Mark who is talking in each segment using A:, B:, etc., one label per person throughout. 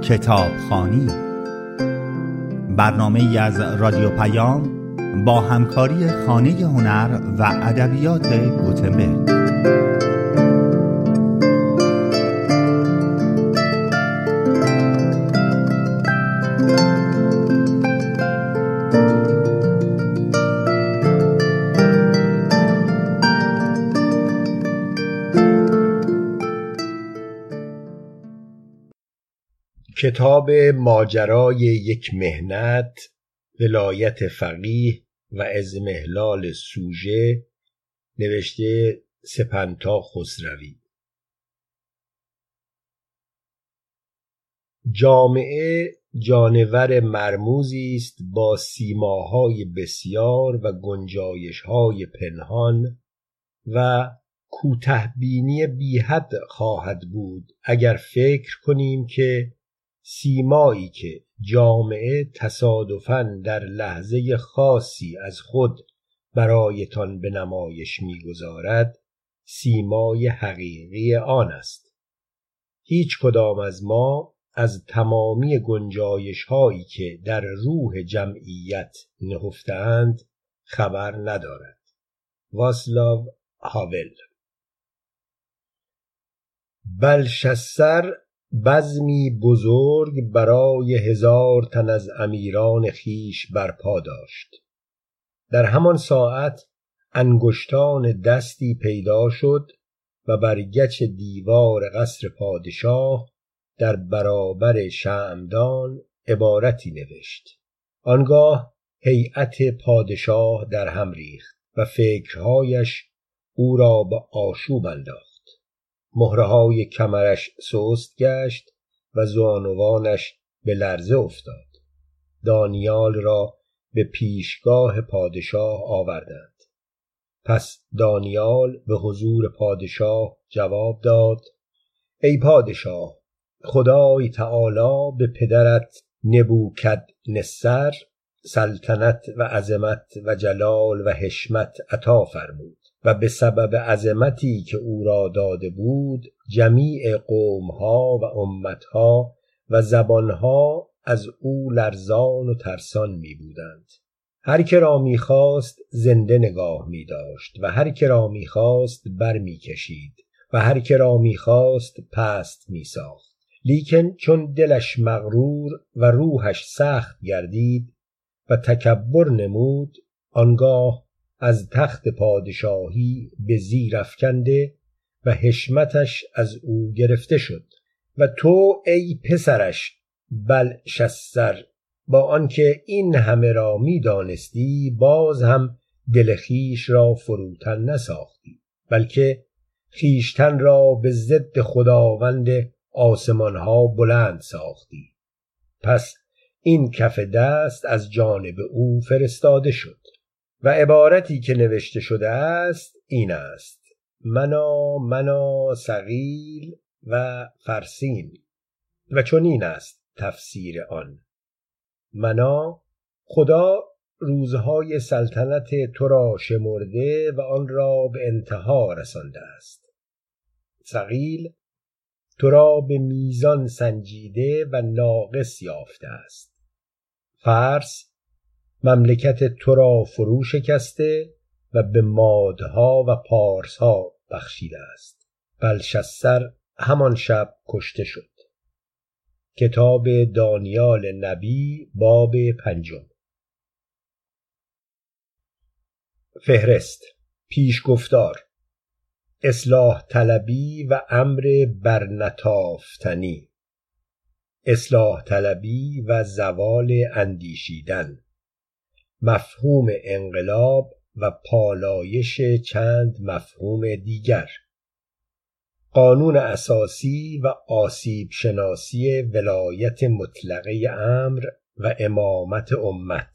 A: کتابخوانی، برنامه‌ای از رادیو پیام با همکاری خانه هنر و ادبیات گوتنبرگ.
B: کتاب ماجرای یک محنت، ولایت فقیه و اضمحلال سوژه، نوشته سپنتا خسروی. جامعه جانور مرموزی است با سیماهای بسیار و گنجایش‌های پنهان و کوته‌بینی بی حد خواهد بود اگر فکر کنیم که سیمایی که جامعه تصادفاً در لحظه خاصی از خود برایتان به نمایش می‌گذارد سیمای حقیقی آن است. هیچ کدام از ما از تمامی گنجایش‌هایی که در روح جمعیت نهفته‌اند خبر ندارد. واسلاو هاول. بلشسر بزمی بزرگ برای 1000 تن از امیران خیش برپا داشت. در همان ساعت انگشتان دستی پیدا شد و بر گچ دیوار قصر پادشاه در برابر شمعدان عبارتی نوشت. آنگاه هیئت پادشاه در هم ریخت و فکرهایش او را به آشوب انداخت. مهره‌های کمرش سست گشت و زانوانش به لرزه افتاد. دانیال را به پیشگاه پادشاه آوردند. پس دانیال به حضور پادشاه جواب داد: ای پادشاه، خدای تعالی به پدرت نبوکدنصر سلطنت و عظمت و جلال و حشمت عطا فرمود و به سبب عظمتی که او را داده بود جمیع قومها و امتها و زبانها از او لرزان و ترسان می بودند. هر که را می خواست زنده نگاه می داشت و هر که را می خواست بر می کشید و هر که را می خواست پست می ساخت. لیکن چون دلش مغرور و روحش سخت گردید و تکبر نمود، آنگاه از تخت پادشاهی به زیر افکنده و حشمتش از او گرفته شد. و تو ای پسرش بلشسر، با آنکه این همه را می دانستی باز هم دل خویش را فروتن نساختی، بلکه خویشتن را به ضد خداوند آسمانها بلند ساختی. پس این کف دست از جانب او فرستاده شد و عبارتی که نوشته شده است این است: منا ثقیل و فرسین. و چون این است تفسیر آن: منا، خدا روزهای سلطنت تو را شمرده و آن را به انتها رسانده است. ثقیل، تو را به میزان سنجیده و ناقص یافته است. فرس، مملکت تو را فرو شکسته و به مادها و پارسها بخشیده است. بلشسر همان شب کشته شد. کتاب دانیال نبی باب 5. فهرست. پیشگفتار: اصلاح طلبی و امر برنتافتنی. اصلاح طلبی و زوال اندیشیدن. مفهوم انقلاب و پالایش چند مفهوم دیگر. قانون اساسی و آسیب شناسی ولایت مطلقه امر و امامت امت.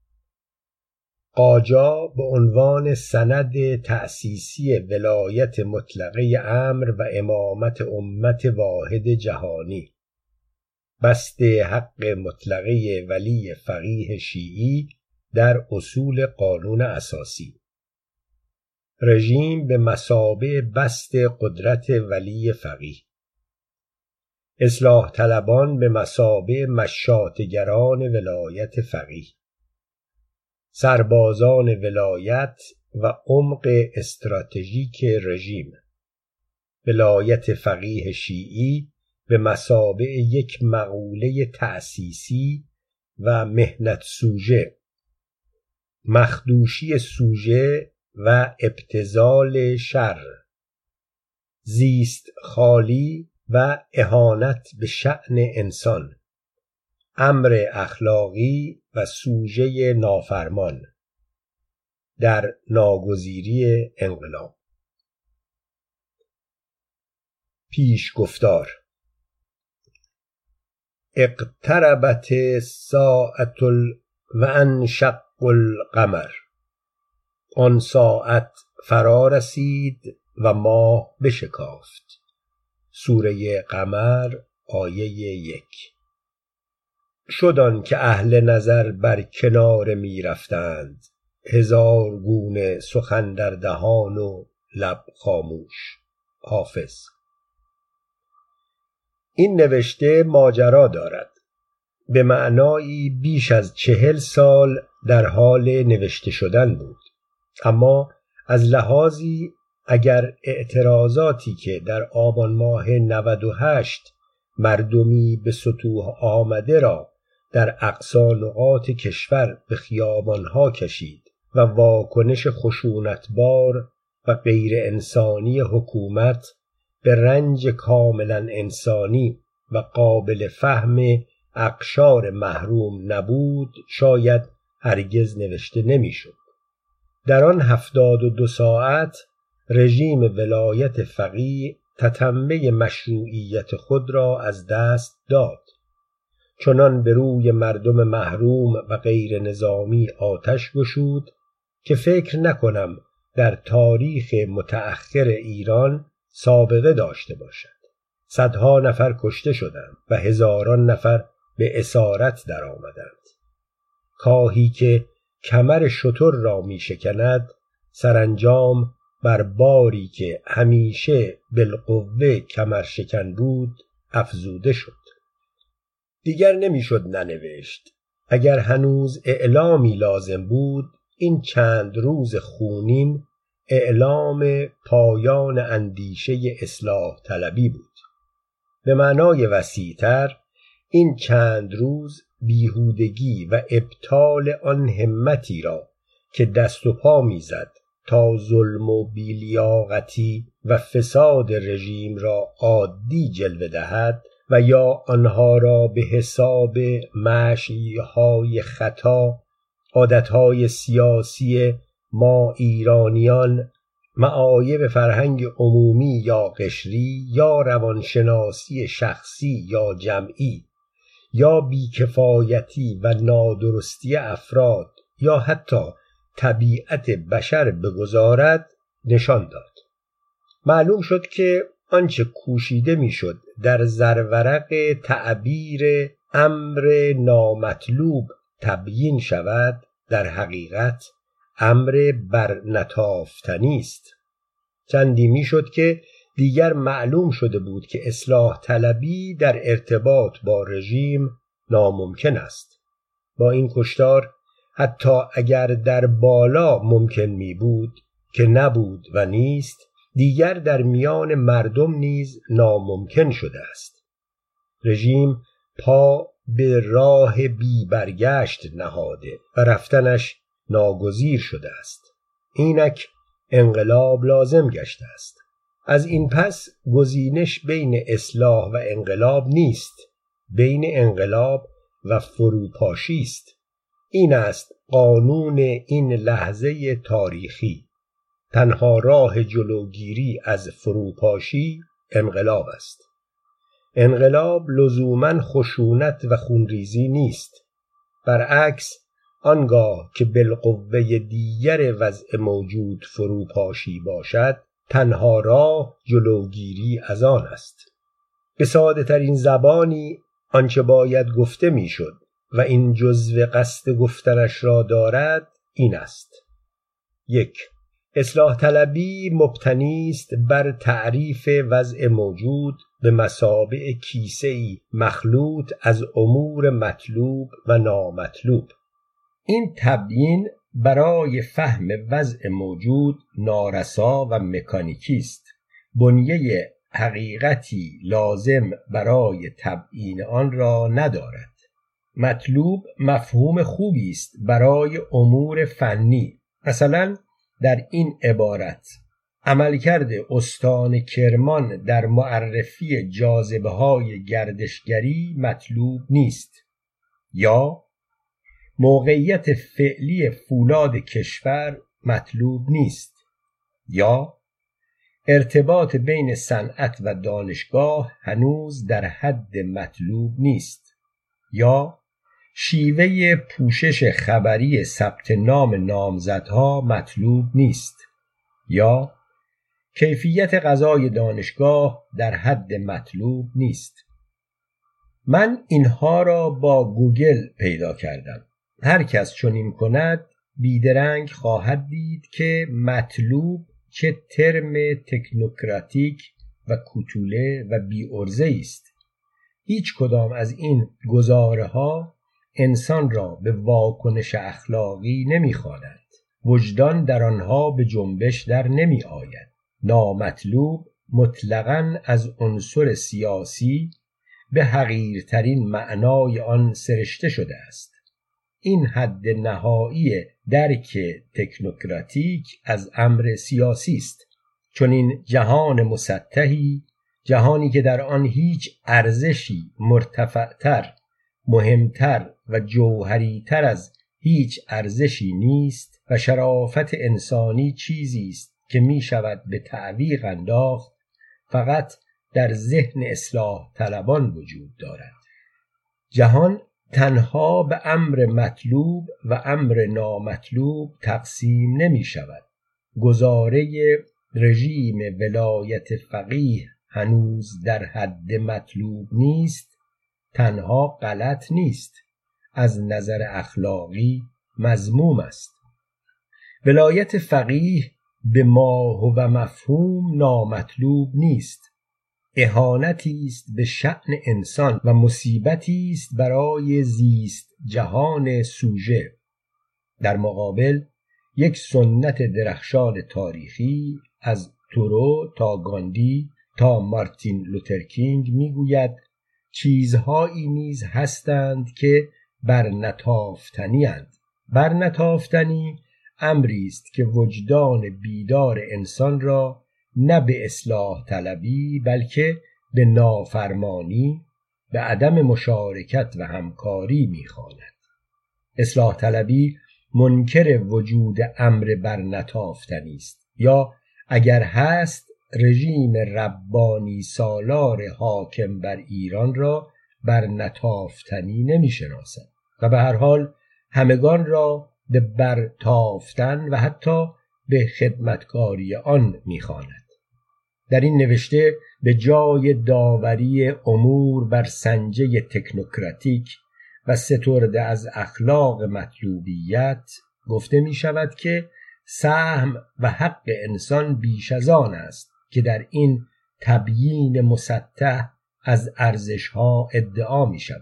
B: قاجا به عنوان سند تأسیسی ولایت مطلقه امر و امامت امت واحد جهانی. بسط حق مطلقه ولی فقیه شیعی در اصول قانون اساسی. رژیم به مثابه بسط قدرت ولی فقیه. اصلاح طلبان به مثابه مشاطگران ولایت فقیه، سربازان ولایت و عمق استراتژیک رژیم. ولایت فقیه شیعی به مثابه یک مقوله تأسیسی و مهنت سوژه، مخدوشی سوژه و ابتذال شر، زیست خالی و اهانت به شأن انسان، امر اخلاقی و سوژه نافرمان در ناگزیری انقلاب. پیش گفتار: اقتربت الساعة و انشق القمر. آن ساعت فرا رسید و ماه بشکافت. سوره قمر آیه 1. شد آن که اهل نظر بر کناره می رفتند، هزار گونه سخن در دهان و لب خاموش. حافظ. این نوشته ماجرا دارد. به معنایی بیش از 40 سال در حال نوشته شدن بود، اما از لحاظی اگر اعتراضاتی که در آبان ماه 98 مردمی به سطوح آمده را در اقصی نقاط کشور به خیابانها کشید و واکنش خشونتبار و غیر انسانی حکومت به رنج کاملا انسانی و قابل فهم اقشار محروم نبود، شاید هرگز نوشته نمیشد. در آن 72 ساعت رژیم ولایت فقیه تتمه مشروعیت خود را از دست داد. چنان به روی مردم محروم و غیر نظامی آتش گشود که فکر نکنم در تاریخ متأخر ایران سابقه داشته باشد. صدها نفر کشته شدند و هزاران نفر به اسارت درآمدند. کاهی که کمر شتر را می شکند، سرانجام بر باری که همیشه بالقوه کمر شکن بود افزوده شد. دیگر نمیشد ننوشت. اگر هنوز اعلامی لازم بود، این چند روز خونین اعلام پایان اندیشه اصلاح طلبی بود. به معنای وسیع‌تر، این چند روز بیهودگی و ابطال آن همتی را که دست و پا میزد تا ظلم و بی‌لیاقتی و فساد رژیم را عادی جلوه دهد و یا آنها را به حساب مشی‌های خطا، عادتهای سیاسی ما ایرانیان، معایب فرهنگ عمومی یا قشری یا روانشناسی شخصی یا جمعی یا بیکفایتی و نادرستی افراد یا حتی طبیعت بشر بگذارد نشان داد. معلوم شد که آنچه کوشیده میشد در زرورق تعبیر امر نامطلوب تبیین شود، در حقیقت امر برنتافتنی است. چندی میشد که دیگر معلوم شده بود که اصلاح طلبی در ارتباط با رژیم ناممکن است. با این کشتار حتی اگر در بالا ممکن می بود که نبود و نیست، دیگر در میان مردم نیز ناممکن شده است. رژیم پا به راه بی برگشت نهاده و رفتنش ناگزیر شده است. اینک انقلاب لازم گشته است. از این پس گزینش بین اصلاح و انقلاب نیست، بین انقلاب و فروپاشی است. این است قانون این لحظه تاریخی. تنها راه جلوگیری از فروپاشی انقلاب است. انقلاب لزوماً خشونت و خونریزی نیست. برعکس، آنگاه که بالقوه دیگر وضع موجود فروپاشی باشد، تنها راه جلوگیری از آن است. به ساده ترین زبانی آنچه باید گفته میشد و این جزو قصد گفتنش را دارد این است: 1. اصلاح طلبی مبتنی است بر تعریف وضع موجود به مثابه کیسه‌ای مخلوط از امور مطلوب و نامطلوب. این تبیین برای فهم وضع موجود نارسا و مکانیکی است. بنیه حقیقتی لازم برای تبیین آن را ندارد. مطلوب مفهوم خوبی است برای امور فنی. مثلا در این عبارت: عملکرد استان کرمان در معرفی جاذبه‌های گردشگری مطلوب نیست، یا موقعیت فعلی فولاد کشور مطلوب نیست، یا ارتباط بین صنعت و دانشگاه هنوز در حد مطلوب نیست، یا شیوه پوشش خبری ثبت نام نامزدها مطلوب نیست، یا کیفیت غذای دانشگاه در حد مطلوب نیست. من اینها را با گوگل پیدا کردم. هر کس چنین کند بیدرنگ خواهد دید که مطلوب چه ترم تکنوکراتیک و کوتوله و بی‌عرضه است. هیچ کدام از این گزاره ها انسان را به واکنش اخلاقی نمی‌خواند. وجدان در آنها به جنبش در نمی آید. نامطلوب مطلقاً از عنصر سیاسی به حقیرترین معنای آن سرشته شده است. این حد نهایی درک تکنوکراتیک از امر سیاسی است. چون این جهان مسطحی، جهانی که در آن هیچ ارزشی مرتفعتر، مهمتر و جوهریتر از هیچ ارزشی نیست و شرافت انسانی چیزی است که می شود به تعویق انداخت، فقط در ذهن اصلاح طلبان وجود دارد. جهان تنها به امر مطلوب و امر نامطلوب تقسیم نمی شود. گزاره رژیم ولایت فقیه هنوز در حد مطلوب نیست، تنها غلط نیست، از نظر اخلاقی مذموم است. ولایت فقیه به ما و مفهوم نامطلوب نیست، اهانتی است به شأن انسان و مصیبتی است برای زیست جهان سوژه. در مقابل یک سنت درخشان تاریخی از تورو تا گاندی تا مارتین لوترکینگ میگوید چیزهایی نیز هستند که برنتافتنی اند. برنتافتنی امری است که وجدان بیدار انسان را نه به اصلاح طلبی بلکه به نافرمانی، به عدم مشارکت و همکاری می‌خواند. اصلاح طلبی منکر وجود امر برنتافتنی است، یا اگر هست رژیم ربانی سالار حاکم بر ایران را برنتافتنی نمی‌شناسد و به هر حال همگان را به برتافتن و حتی به خدمتکاری آن می‌خواند. در این نوشته به جای داوری امور بر سنجه تکنوکراتیک و سترده از اخلاق مطلوبیت گفته می شود که سهم و حق انسان بیش از آن است که در این تبیین مسطح از ارزش‌ها ادعا می شود.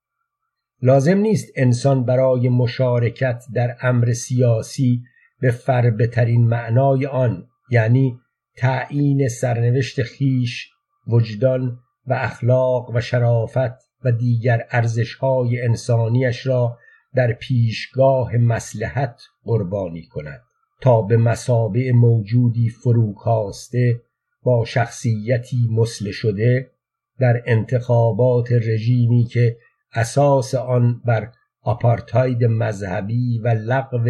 B: لازم نیست انسان برای مشارکت در امر سیاسی به فربه‌ترین معنای آن، یعنی تعیین سرنوشت خیش، وجدان و اخلاق و شرافت و دیگر ارزش‌های انسانیش را در پیشگاه مصلحت قربانی کند تا به مثابه موجودی فروکاسته با شخصیتی مسله شده در انتخابات رژیمی که اساس آن بر آپارتاید مذهبی و لغو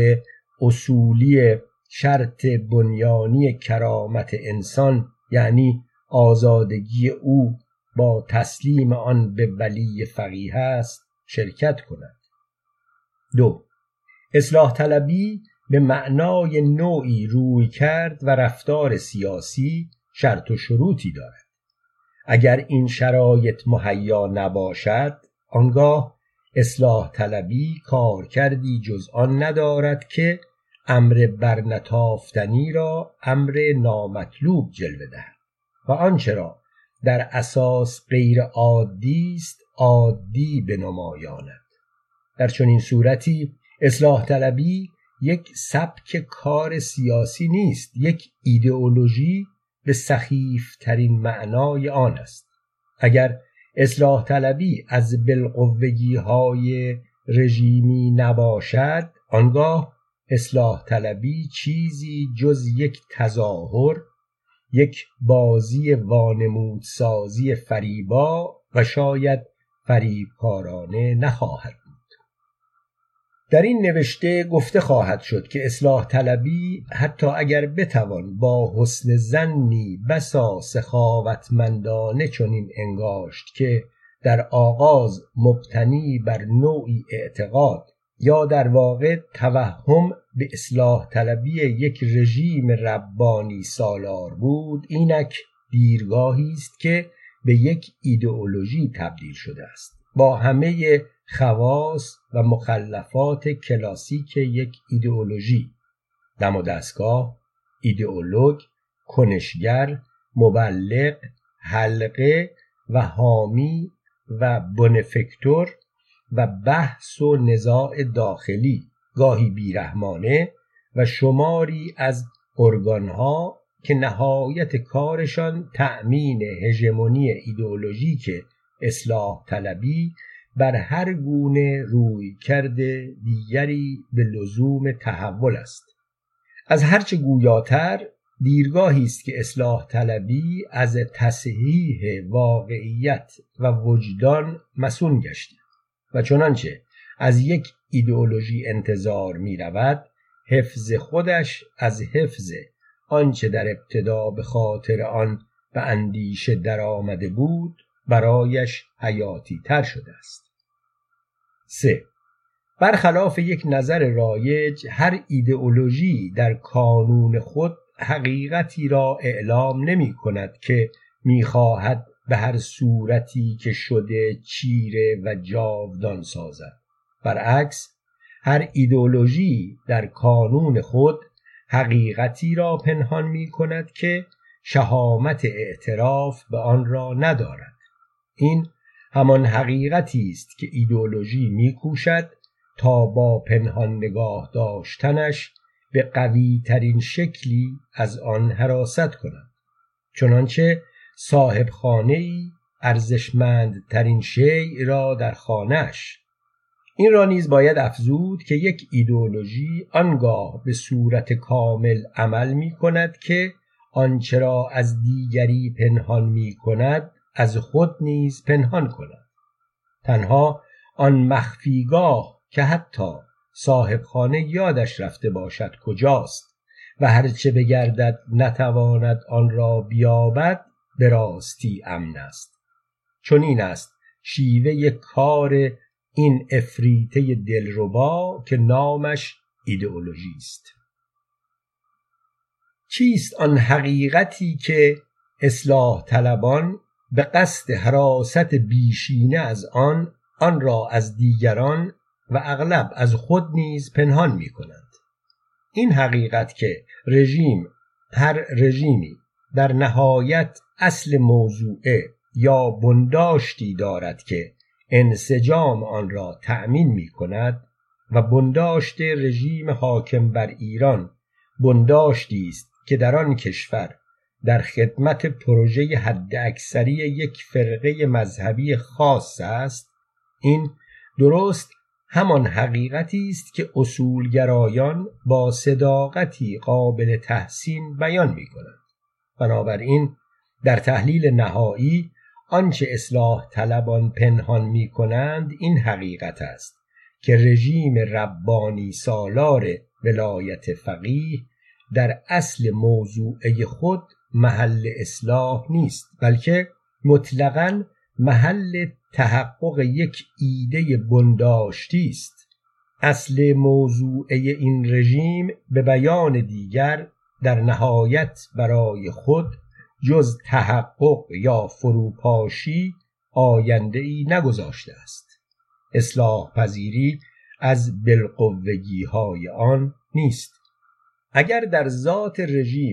B: اصولی شرط بنیانی کرامت انسان، یعنی آزادگی او با تسلیم آن به ولی فقیه است، شرکت کند. 2. اصلاح طلبی به معنای نوعی روی کرد و رفتار سیاسی شرط و شروطی دارد. اگر این شرایط مهیا نباشد، آنگاه اصلاح طلبی کار کردی جز آن ندارد که امر برنتافتنی را امر نامطلوب جلوه دهد و آنچه را در اساس غیر عادی است عادی بنمایاند. در چنین صورتی اصلاح طلبی یک سبک کار سیاسی نیست، یک ایدئولوژی به سخیفترین معنای آن است. اگر اصلاح طلبی از بالقوگی‌های رژیمی نباشد، آنگاه اصلاح طلبی چیزی جز یک تظاهر، یک بازی وانمودسازی فریبا و شاید فریبکارانه نخواهد بود. در این نوشته گفته خواهد شد که اصلاح طلبی حتی اگر بتوان با حسن ظنی بسا سخاوتمندانه چنین انگاشت که در آغاز مبتنی بر نوعی اعتقاد یا در واقع توهم به اصلاح طلبی یک رژیم ربانی سالار بود، اینک دیرگاهی است که به یک ایدئولوژی تبدیل شده است، با همه خواص و مخلفات کلاسیک یک ایدئولوژی: دم و دستگاه، ایدئولوگ، کنشگر، مبلغ، حلقه و حامی و بنفکتور و بحث و نزاع داخلی، گاهی بیرحمانه، و شماری از ارگانها که نهایت کارشان تأمین هژمونی ایدئولوژیک اصلاح طلبی بر هر گونه رویکرد دیگری به لزوم تحول است. از هرچه گویاتر دیرگاهی است که اصلاح طلبی از تصحیح واقعیت و وجدان مصون گشته و چنانچه از یک ایدئولوژی انتظار می رود، حفظ خودش از حفظ آنچه در ابتدا به خاطر آن به اندیشه در آمده بود برایش حیاتی تر شده است. 3. برخلاف یک نظر رایج، هر ایدئولوژی در کانون خود حقیقتی را اعلام نمی کند که می خواهد به هر صورتی که شده چیره و جاودان سازد. برعکس، هر ایدئولوژی در کانون خود حقیقتی را پنهان می کند که شهامت اعتراف به آن را ندارد. این همان حقیقتی است که ایدئولوژی می کوشد تا با پنهان نگاه داشتنش به قوی ترین شکلی از آن حراست کند، چنانچه صاحب خانه‌ای ارزشمندترین شیء را در خانه‌اش. این را نیز باید افزود که یک ایدئولوژی آنگاه به صورت کامل عمل می کند که آنچه را از دیگری پنهان می کند از خود نیز پنهان کند. تنها آن مخفیگاه که حتی صاحب خانه یادش رفته باشد کجاست و هرچه بگردد نتواند آن را بیابد، به راستی امن است. چون این است شیوه کار این افریطه دلربا که نامش ایدئولوژی است. چیست آن حقیقتی که اصلاح طلبان به قصد حراست بیشینه از آن را از دیگران و اغلب از خود نیز پنهان می کنند؟ این حقیقت که هر رژیمی در نهایت اصل موضوعه یا بنداشتی دارد که انسجام آن را تأمین می کند و بنداشت رژیم حاکم بر ایران بنداشتی است که در آن کشور در خدمت پروژه حداکثری یک فرقه مذهبی خاص است، این درست همان حقیقتی است که اصولگرایان با صداقتی قابل تحسین بیان می کنند. بنابراین در تحلیل نهایی آنچه اصلاح طلبان پنهان می کنند این حقیقت است که رژیم ربانی سالار ولایت فقیه در اصل موضوعه خود محل اصلاح نیست، بلکه مطلقاً محل تحقق یک ایده بنداشتی است. اصل موضوعه این رژیم به بیان دیگر در نهایت برای خود جز تحقق یا فروپاشی آینده‌ای نگذاشته است. اصلاح پذیری از بالقوگی‌های آن نیست. اگر در ذات رژیم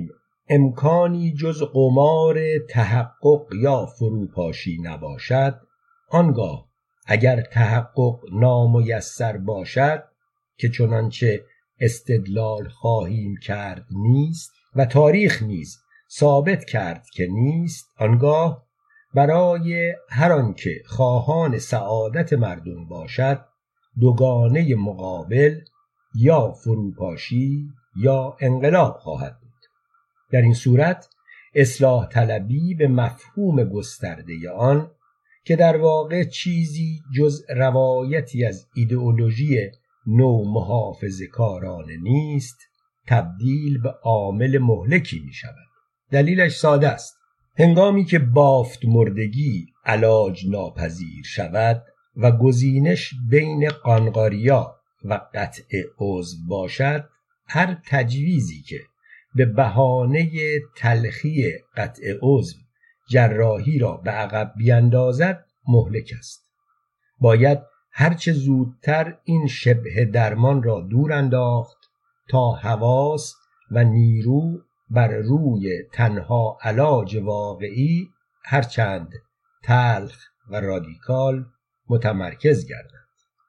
B: امکانی جز قمار تحقق یا فروپاشی نباشد، آنگاه اگر تحقق نامیسر باشد که چنانچه استدلال خواهیم کرد نیست و تاریخ نیز ثابت کرد که نیست، آنگاه برای هر آنکه خواهان سعادت مردم باشد دوگانه مقابل یا فروپاشی یا انقلاب خواهد بود. در این صورت اصلاح طلبی به مفهوم گسترده آن که در واقع چیزی جز روایتی از ایدئولوژی نو محافظه‌کارانه نیست، تبدیل به عامل مهلکی می شود. دلیلش ساده است. هنگامی که بافت مردگی علاج ناپذیر شود و گزینش بین قانقاریا و قطع عضو باشد، هر تجویزی که به بهانه تلخی قطع عضو جراحی را به عقب بیندازد مهلک است. باید هرچه زودتر این شبه درمان را دور انداخت تا حواس و نیرو بر روی تنها علاج واقعی هرچند تلخ و رادیکال متمرکز گردد.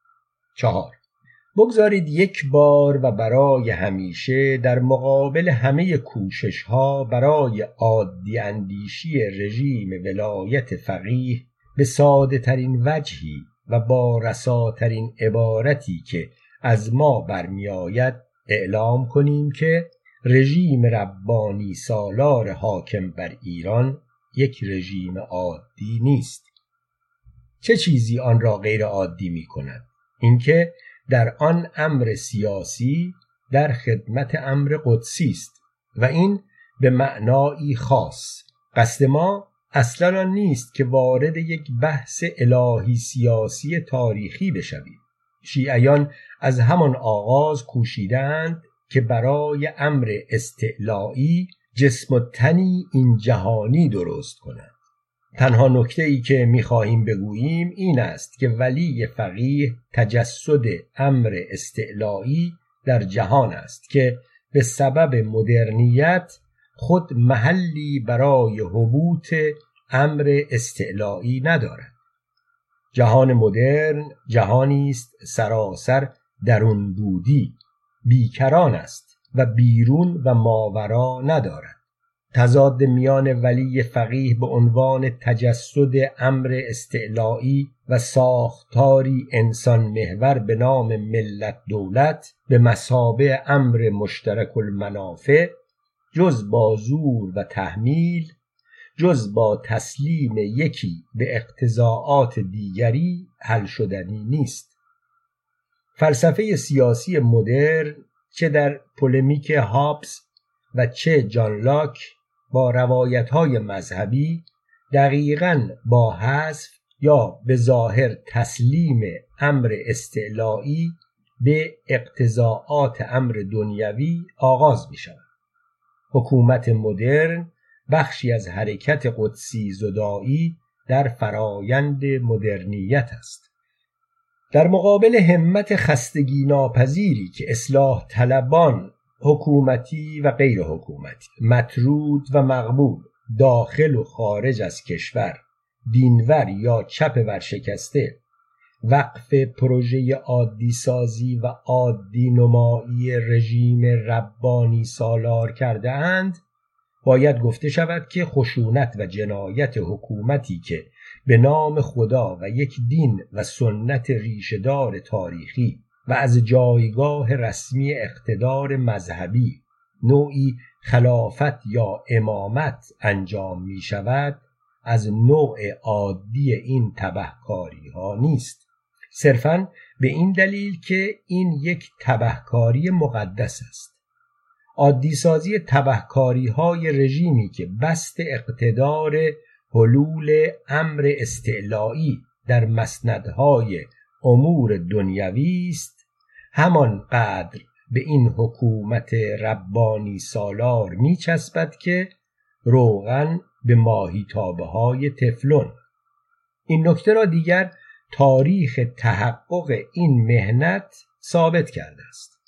B: 4. بگذارید یک بار و برای همیشه در مقابل همه کوشش‌ها برای عادی اندیشی رژیم ولایت فقیه به ساده ترین وجهی و با رساترین عبارتی که از ما برمی آید اعلام کنیم که رژیم ربانی سالار حاکم بر ایران یک رژیم عادی نیست. چه چیزی آن را غیر عادی می کند؟ اینکه در آن امر سیاسی در خدمت امر قدسی است و این به معنایی خاص. قصد ما اصلا آن نیست که وارد یک بحث الهی سیاسی تاریخی بشویم. شیعیان از همان آغاز کوشیدند که برای امر استعلایی جسم و تنی این جهانی درست کنند. تنها نکته‌ای که می‌خواهیم بگوییم این است که ولی فقیه تجسد امر استعلایی در جهان است که به سبب مدرنیت خود محلی برای حبوط امر استعلایی ندارد. جهان مدرن جهانی است سراسر درون بودی، بیکران است و بیرون و ماورا ندارد. تضاد میان ولی فقیه به عنوان تجسد امر استعلایی و ساختاری انسان محور به نام ملت دولت به مثابه امر مشترک المنافع جز با زور و تحمیل، جز با تسلیم یکی به اقتضاعات دیگری حل شدنی نیست. فلسفه سیاسی مدرن چه در پولمیک هابز و چه جان لاک با روایت‌های مذهبی دقیقاً با حذف یا به ظاهر تسلیم امر استعلایی به اقتضاعات امر دنیوی آغاز می‌شود. حکومت مدرن بخشی از حرکت قدسی زدایی در فرایند مدرنیت است. در مقابل همت خستگی ناپذیری که اصلاح طلبان حکومتی و غیر حکومتی، مطرود و مقبول، داخل و خارج از کشور، دینور یا چپ ورشکسته، وقف پروژه عادی سازی و عادی نمایی رژیم ربانی سالار کرده اند، باید گفته شود که خشونت و جنایت حکومتی که به نام خدا و یک دین و سنت ریشه‌دار تاریخی و از جایگاه رسمی اقتدار مذهبی نوعی خلافت یا امامت انجام می شود از نوع عادی این تبهکاری ها نیست، صرفاً به این دلیل که این یک تبهکاری مقدس است. عادی سازی تبهکاری های رژیمی که بسط اقتدار حلول امر استعلایی در مسندهای امور دنیوی است، همان قدر به این حکومت ربانی سالار می چسبد که روغن به ماهیتابه های تفلون. این نکته را دیگر تاریخ تحقق این مهنت ثابت کرده است.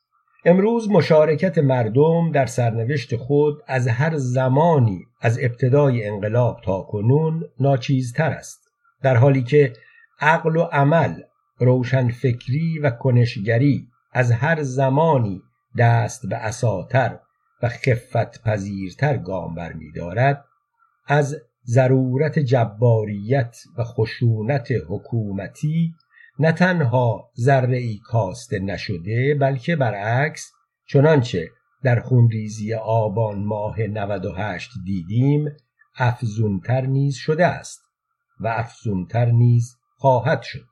B: امروز مشارکت مردم در سرنوشت خود از هر زمانی از ابتدای انقلاب تا کنون ناچیزتر است، در حالی که عقل و عمل، روشنفکری و کنشگری از هر زمانی دست به عصاتر و خفت پذیرتر گام برمی‌دارد. از ضرورت جباریت و خشونت حکومتی نه تنها ذره‌ای کاسته نشده، بلکه برعکس چنانچه در خونریزی آبان ماه 98 دیدیم افزونتر نیز شده است و افزونتر نیز خواهد شد.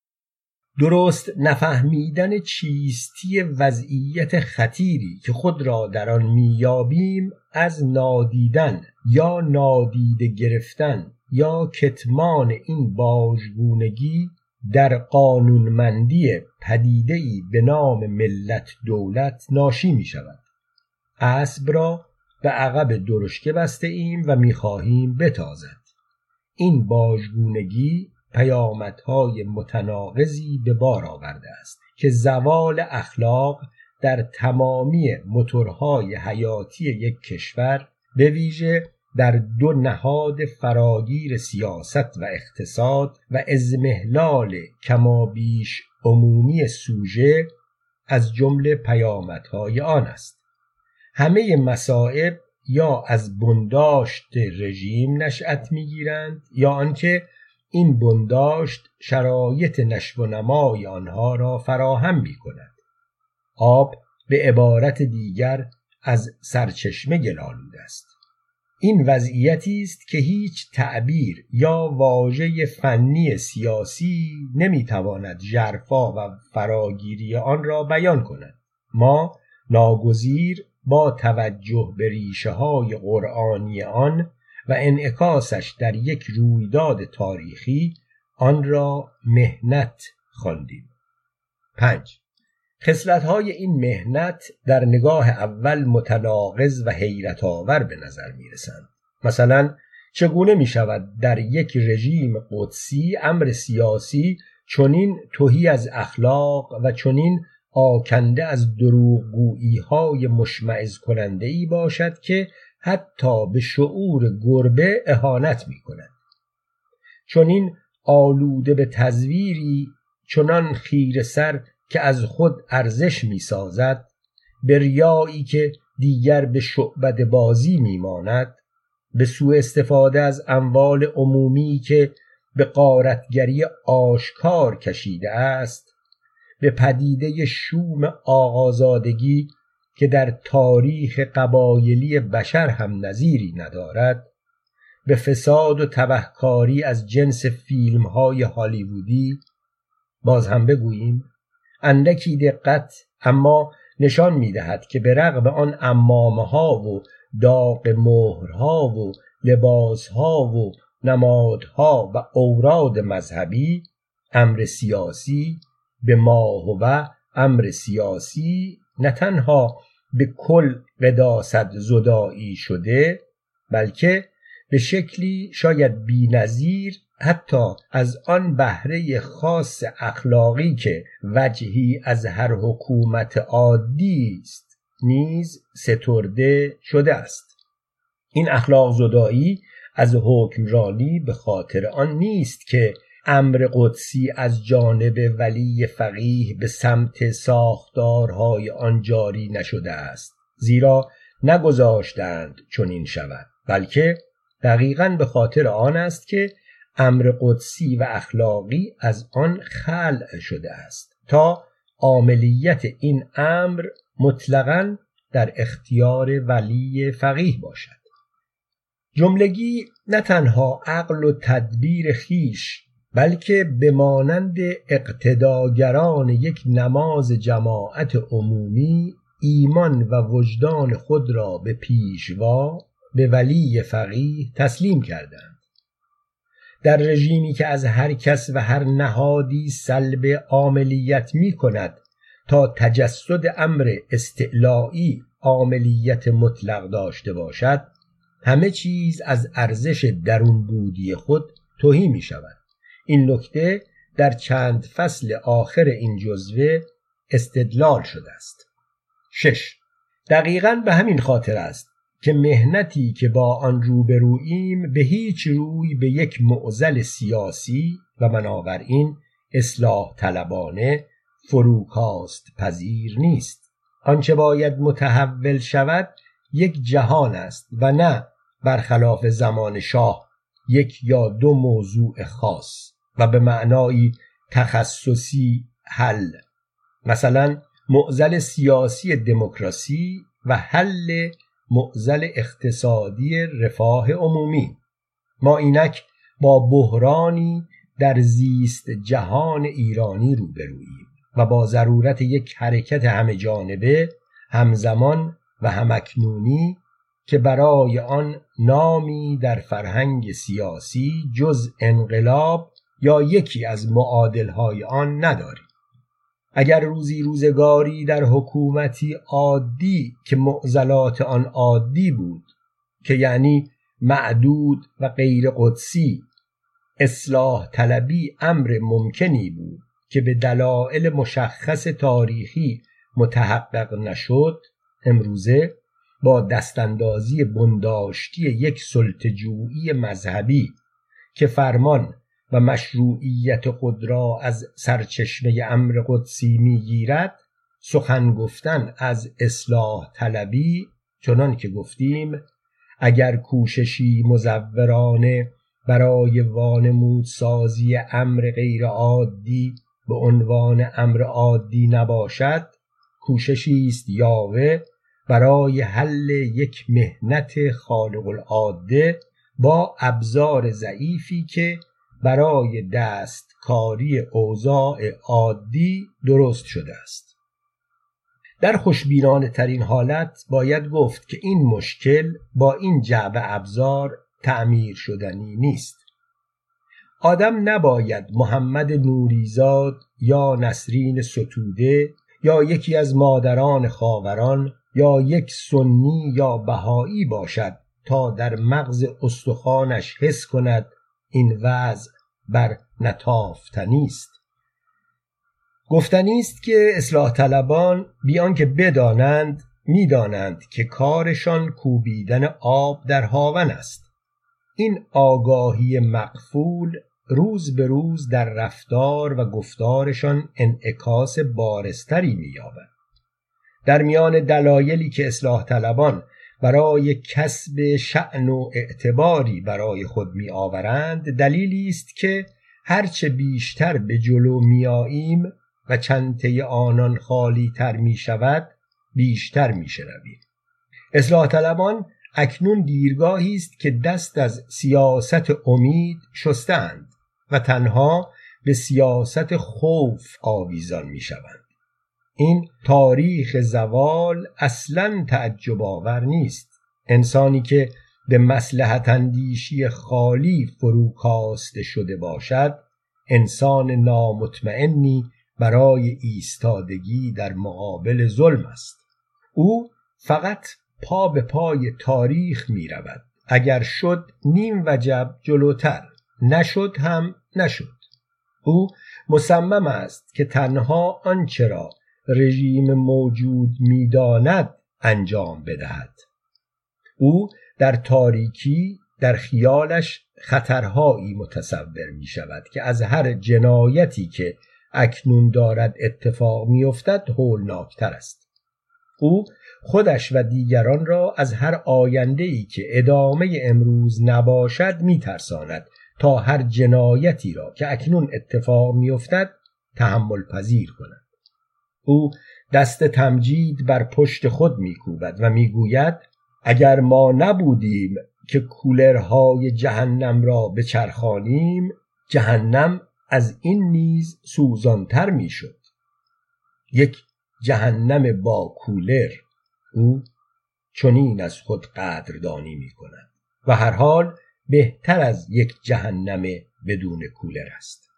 B: درست نفهمیدن چیستی وضعیت خطیری که خود را در آن میابیم از نادیدن یا نادیده گرفتن یا کتمان این واژگونگی در قانونمندی پدیده‌ای به نام ملت دولت ناشی می شود. اسب را به عقب درشکه بسته ایم و می خواهیم بتازد. این واژگونگی پیامدهای متناقضی به بار آورده است که زوال اخلاق در تمامی موتورهای حیاتی یک کشور، به ویژه در دو نهاد فراگیر سیاست و اقتصاد و اضمحلال کمابیش عمومی سوژه از جمله پیامدهای آن است. همه مصائب یا از بنداشت رژیم نشأت می‌گیرند یا آنکه این بنداشت شرایط نشو و نمای آنها را فراهم می‌کند. آب به عبارت دیگر از سرچشمه گل آلوده است. این وضعیتی است که هیچ تعبیر یا واژه فنی سیاسی نمی‌تواند ژرفا و فراگیری آن را بیان کند. ما ناگزیر با توجه به ریشه‌های قرآنی آن و انعکاسش در یک رویداد تاریخی آن را محنت خواندیم. 5. خصلت‌های این محنت در نگاه اول متناقض و حیرت آور به نظر می‌رسند. مثلا چگونه می‌شود در یک رژیم قدسی امر سیاسی چنین تهی از اخلاق و چنین آکنده از دروغگویی‌های مشمئز کننده‌ای باشد که حتی به شعور گربه اهانت می‌کند. چنین آلوده به تزویری، چنان خیره سر که از خود ارزش می‌سازد، به ریایی که دیگر به شعبده بازی می‌ماند، به سوء استفاده از اموال عمومی که به غارتگری آشکار کشیده است، به پدیده شوم آقازادگی که در تاریخ قبایلی بشر هم نظیری ندارد، به فساد و تبهکاری از جنس فیلم‌های هالیوودی. باز هم بگوییم اندکی دقت اما نشان می‌دهد که به رغم آن عمامه‌ها و داغ مهرها و لباسها و نمادها و اوراد مذهبی، امر سیاسی به ماهوه امر سیاسی نه تنها به کل قداست زدایی شده، بلکه به شکلی شاید بی‌نظیر حتی از آن بهره خاص اخلاقی که وجهی از هر حکومت عادی است نیز سترده شده است. این اخلاق زدایی از حکمرانی به خاطر آن نیست که امر قدسی از جانب ولی فقیه به سمت ساختارهای آن جاری نشده است، زیرا نگذاشتند چنین شود، بلکه دقیقاً به خاطر آن است که امر قدسی و اخلاقی از آن خلع شده است تا عاملیت این امر مطلقاً در اختیار ولی فقیه باشد. جملگی نه تنها عقل و تدبیر خیش، بلکه به مانند اقتداگران یک نماز جماعت عمومی ایمان و وجدان خود را به پیشوا، به ولی فقیه تسلیم کردند. در رژیمی که از هر کس و هر نهادی سلب عاملیت می کند تا تجسد امر استعلایی عاملیت مطلق داشته باشد، همه چیز از ارزش درون بودی خود تهی می شود. این نکته در چند فصل آخر این جزوه استدلال شده است. 6. دقیقاً به همین خاطر است که مهنتی که با آن روبروییم به هیچ روی به یک معضل سیاسی و بنابراین اصلاح طلبانه فروکاست پذیر نیست. آنچه باید متحول شود یک جهان است و نه برخلاف زمان شاه یک یا دو موضوع خاص و به معنای تخصصی حل، مثلا معضل سیاسی دموکراسی و حل معضل اقتصادی رفاه عمومی. ما اینک با بحرانی در زیست جهان ایرانی روبروییم و با ضرورت یک حرکت همه جانبه، همزمان و همکنونی که برای آن نامی در فرهنگ سیاسی جز انقلاب یا یکی از معادلهای آن نداریم. اگر روزگاری در حکومتی عادی که معضلات آن عادی بود، که یعنی معدود و غیر قدسی، اصلاح طلبی امر ممکنی بود که به دلایل مشخص تاریخی متحقق نشد، امروزه با دستاندازی بنداشتی یک سلطه‌جویی مذهبی که فرمان و مشروعیت خود را از سرچشمه امر قدسی می‌گیرد، سخن گفتن از اصلاح طلبی، چنان که گفتیم، اگر کوششی مزورانه برای وانمود سازی امر غیر عادی به عنوان امر عادی نباشد، کوششی است یاوه برای حل یک مهنت خارق العاده با ابزار ضعیفی که برای دستکاری اوضاع عادی درست شده است. در خوشبینانه ترین حالت باید گفت که این مشکل با این جعبه ابزار تعمیر شدنی نیست. آدم نباید محمد نوریزاد یا نسرین ستوده یا یکی از مادران خاوران یا یک سنی یا بهایی باشد تا در مغز استخوانش حس کند این وضع بر نتافتنی است. گفتنی است که اصلاح طلبان بیان که بدانند میدانند که کارشان کوبیدن آب در هاون است. این آگاهی مغفول روز به روز در رفتار و گفتارشان انعکاس بارزتری می‌یابد. در میان دلایلی که اصلاح طلبان برای کسب شأن و اعتباری برای خود می‌آورند، دلیلی است که هرچه بیشتر به جلو می‌آییم و چنته آنان خالی تر می‌شود، بیشتر می‌شنویم. اصلاح طلبان اکنون دیرگاهی است که دست از سیاست امید شستند و تنها به سیاست خوف آویزان می‌شوند. این تاریخ زوال اصلاً تعجب آور نیست. انسانی که به مصلحت اندیشی خالی فروکاسته شده باشد، انسان نامطمئنی برای ایستادگی در مقابل ظلم است. او فقط پا به پای تاریخ می رود. اگر شد نیم وجب جلوتر، نشد هم نشد. او مصمم است که تنها آنچه را رژیم موجود می داند انجام بدهد. او در تاریکی در خیالش خطرهایی متصور می شود که از هر جنایتی که اکنون دارد اتفاق می افتد هولناکتر است. او خودش و دیگران را از هر آینده‌ای که ادامه امروز نباشد می ترساند تا هر جنایتی را که اکنون اتفاق می افتد تحمل پذیر کند. او دست تمجید بر پشت خود می کوبد و می گوید اگر ما نبودیم که کولرهای جهنم را بچرخانیم، جهنم از این نیز سوزانتر می شد. یک جهنم با کولر، او چنین از خود قدردانی می کند و هر حال بهتر از یک جهنم بدون کولر است.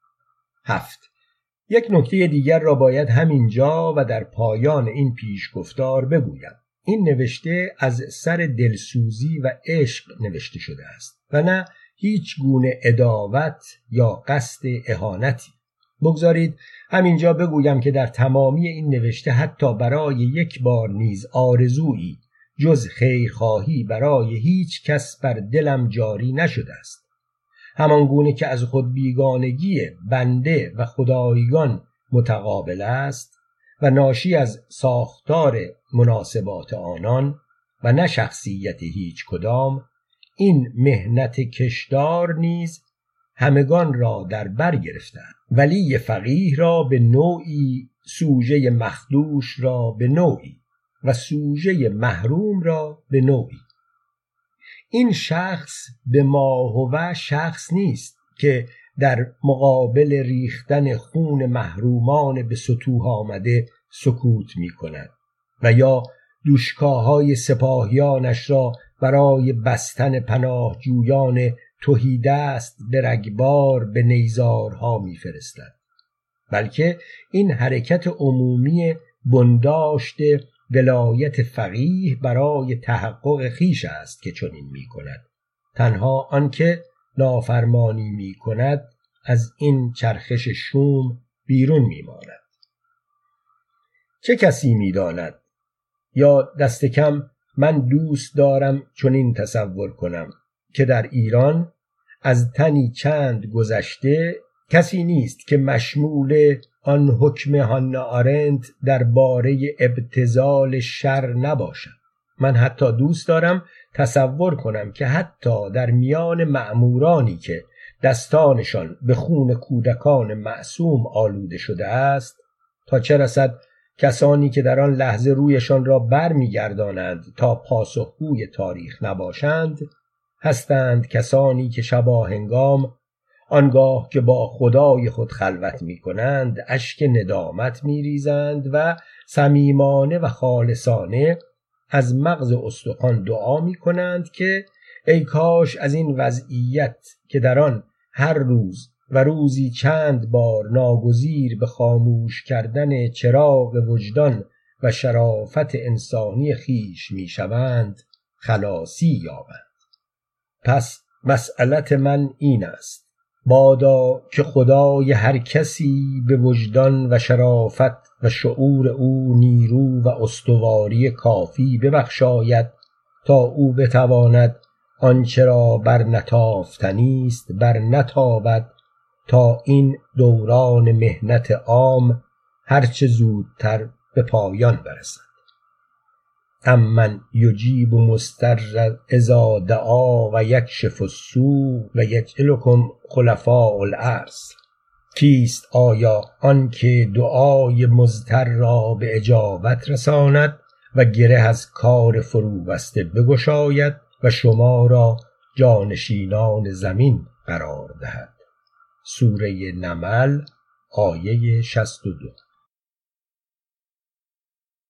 B: 7. یک نکته دیگر را باید همینجا و در پایان این پیشگفتار بگویم. این نوشته از سر دلسوزی و عشق نوشته شده است و نه هیچ گونه عداوت یا قصد اهانتی. بگذارید همینجا بگویم که در تمامی این نوشته حتی برای یک بار نیز آرزویی جز خیرخواهی برای هیچ کس بر دلم جاری نشده است. همان گونه که از خود بیگانگی بنده و خدایگان متقابل است و ناشی از ساختار مناسبات آنان و نه شخصیت هیچ کدام، این مهنت کشدار نیز همگان را در بر گرفتند. ولی فقیه را به نوعی، سوژه مخدوش را به نوعی و سوژه محروم را به نوعی. این شخص به ماهو شخص نیست که در مقابل ریختن خون محرومان به سطوح آمده سکوت می کند و یا دوشکاهای سپاهیانش را برای بستن پناهجویان تهیدست به رگبار به نیزارها می فرستد، بلکه این حرکت عمومی بنداشت ولایت فقیه برای تحقق خویش است که چنین می کند. تنها آنکه نافرمانی می کند از این چرخش شوم بیرون می ماند. چه کسی می داند؟ یا دست کم من دوست دارم چنین تصور کنم که در ایران از تنی چند گذشته کسی نیست که مشمول آن حکم هانا آرنت درباره ابتذال شر نباشد. من حتی دوست دارم تصور کنم که حتی در میان مأمورانی که دستانشان به خون کودکان معصوم آلوده شده است، تا چه رسد کسانی که در آن لحظه رویشان را بر می‌گردانند تا پاسخگوی تاریخ نباشند، هستند کسانی که شباهنگام آنگاه که با خدای خود خلوت می کنند اشک ندامت می ریزند و صمیمانه و خالصانه از مغز استخوان دعا می کنند که ای کاش از این وضعیت که در آن هر روز و روزی چند بار ناگزیر به خاموش کردن چراغ وجدان و شرافت انسانی خیش می شوند خلاصی یابند. پس مسئلت من این است: بادا که خدای هر کسی به وجدان و شرافت و شعور او نیرو و استواری کافی ببخشاید تا او بتواند آنچه را بر نتافتنی است بر نتابد، تا این دوران مهنت عام هرچه زودتر به پایان برسد. امن یجیب مضطر اذا دعا و یکشف السوء و یجعلکم خلفاء الارض. کیست آیا آن که دعای مضطر را به اجابت رساند و گره از کار فرو بسته بگشاید و شما را جانشینان زمین قرار دهد؟ سوره نمل آیه 62.